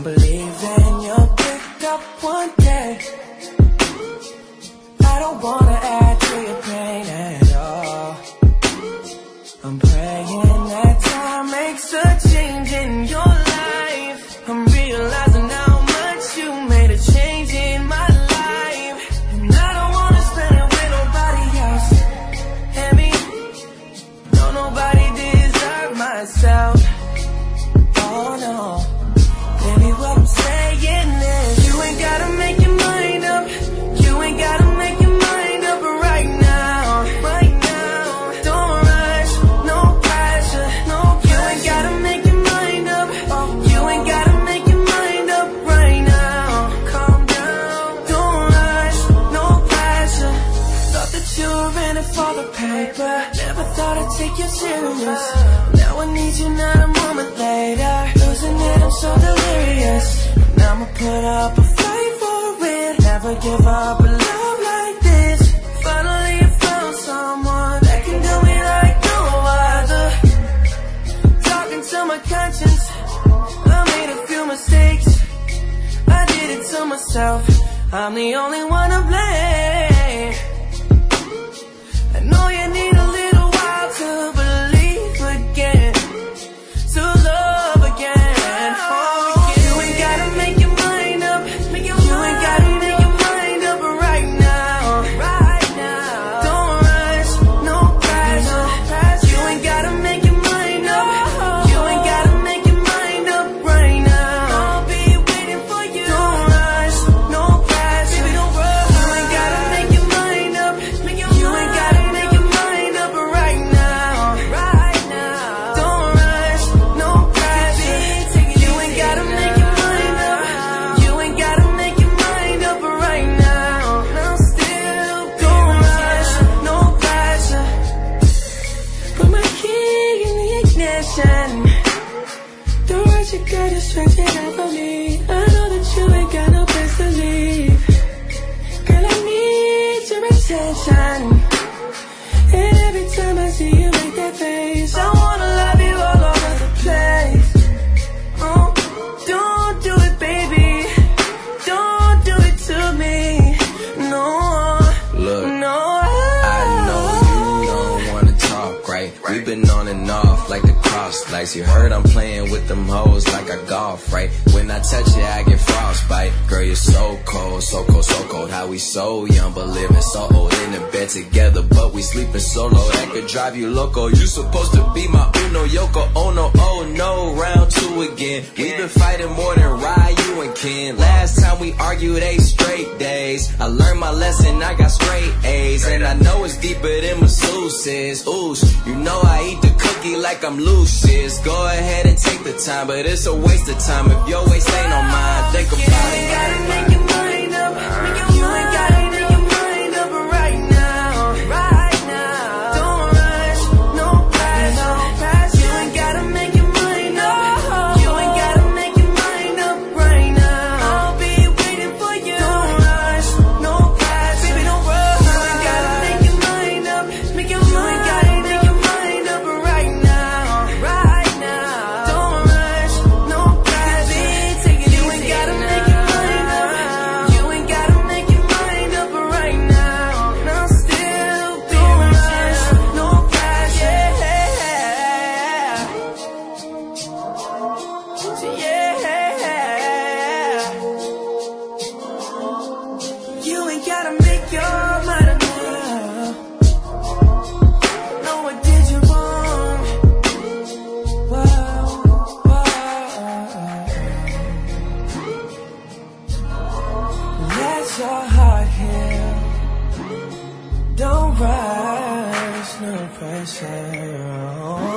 believing you'll pick up one day. I don't wanna add to your pain at all. I'm praying that time makes a change in your life. I'm realizing how much you made a change in my life, and I don't wanna spend it with nobody else. And me, no, nobody deserve myself. Oh no, baby, what I'm saying is, you ain't gotta make your mind up. You ain't gotta make your mind up right now. Right now, don't rush, no pressure, no pressure. You ain't gotta make your mind up. Oh, you ain't gotta make your mind up right now. Calm down, don't rush, no pressure. Thought that you were in it for the paper, never thought I'd take you serious. Now I need you not a moment later. Losing it, I'm so delirious. Now I'ma put up a fight for it. Never give up a love like this. Finally I found someone that can do me like no other. Talking to my conscience, I made a few mistakes. I did it to myself, I'm the only one to blame. I know you need a little while to believe again, to love again. Oh, you ain't gotta make your mind up. You ain't gotta make your mind up right now. Right now, don't rush, no pressure. You ain't gotta make your mind up. You ain't gotta make your mind up right now. I'll be waiting for you. Don't rush, no pressure. Baby, don't rush. You ain't gotta make your mind up. You ain't gotta make your mind up right now. Right now, don't rush, no pressure. You ain't gotta make your mind up. You ain't gotta make your mind up right now. Now still, don't rush, no pressure. Put my key in the ignition. Don't rush it, girl, just stretch it out for me. I know that you ain't got no place to leave. Girl, I need your attention. And every time I see you make that face, I wanna love you all over the place. Oh, don't do it, baby. Don't do it to me. No, Look, no. I know you don't wanna talk, right? We've been on and off like the cross lights. You heard I'm playing with them hoes like I golf, right? When I touch you, I get frostbite. Girl, you're so cold, so cold, so cold. How we so young, but living so old. In the bed together, but we sleeping solo. That could drive you loco. You supposed to be my Uno Yoko. Oh no, oh no, round two again. We've been fighting more than Ryu and Ken. Last time we argued 8 straight days. I learned my lesson, I got straight A's. And I know it's deeper than masseuses. Ooh, you know I eat the cookie like I'm Lucius. Go ahead and take the time, but it's a waste of time if your waist ain't on mine. Think about it. You ain't gotta make your mind up. You ain't gotta make your mind up right now. Right now, don't rush, no pressure. You ain't gotta make your mind up. You ain't gotta make your mind up right now. I'll be waiting for you. Don't rush, no pressure. Baby, don't rush. You ain't gotta make your mind up. You ain't gotta make your mind up right now. Right now, don't rush, no pressure. You ain't gotta make your mind up. You ain't gotta make your mind up right now. Now still, don't rush, no pressure. Yeah. You ain't gotta make your mind up now. No, what did you want? Wow, wow. Let your heart heal. Don't rush, no pressure.